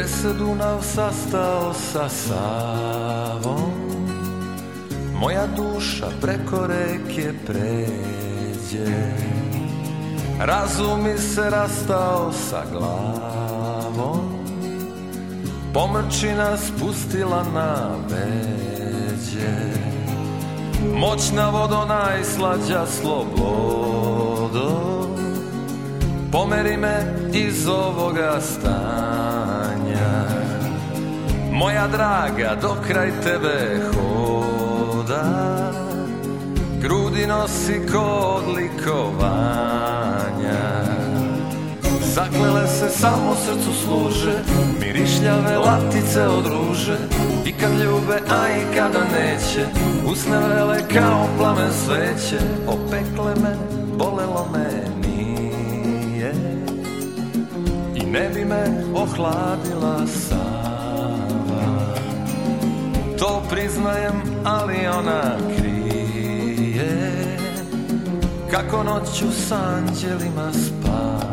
Gde se Dunav sastao sa Savom, moja duša preko reke pređe. Razum mi se rastao sa glavom, pomrčina spustila na veđe. Moćna vodo, najslađa slobodo, pomeri me iz ovoga stanja. Moja draga, do kraj tebe hoda, grudi nosi ko odlikovanja. Zaklele se samo srcu služe, mirišljave latice od ruže. I kad ljube, a i kada neće, usne vrele kao plamen sveće. Opekle me, bolelo me nije, i ne bi me ohladila Sava. To priznajem, ali ona krije kako noću s anđelima spava.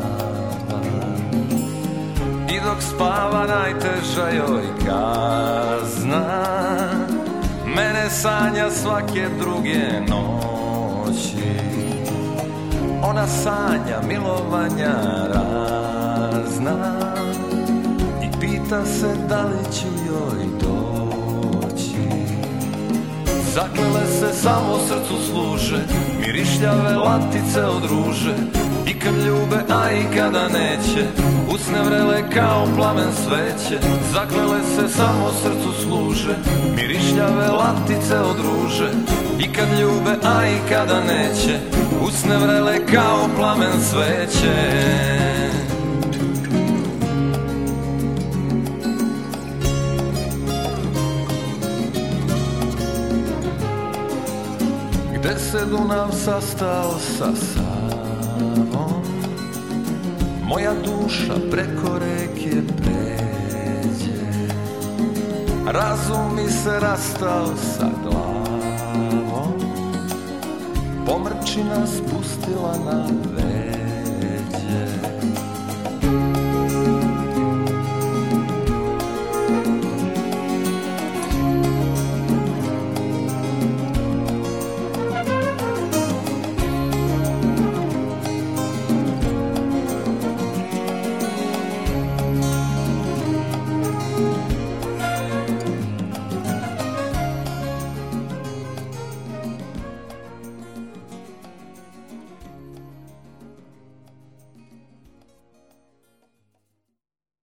I dok spava najteža joj kazna, mene sanja svake druge noći. Ona sanja milovanja razna i pita se da li ću joj doći. Zaklele se samo srcu služe, mirišljave latice od ruže. I kad ljube, a i kada neće, usne vrele kao plamen sveće. Zaklele se samo srcu služe, mirišljave latice od ruže. I kad ljube, a i kada neće, usne vrele kao plamen sveće. Gde se Dunav sastao sa Savom, moja duša preko reke pređe. Razum mi se rastao sa glavom, pomrčina spustila na veđe.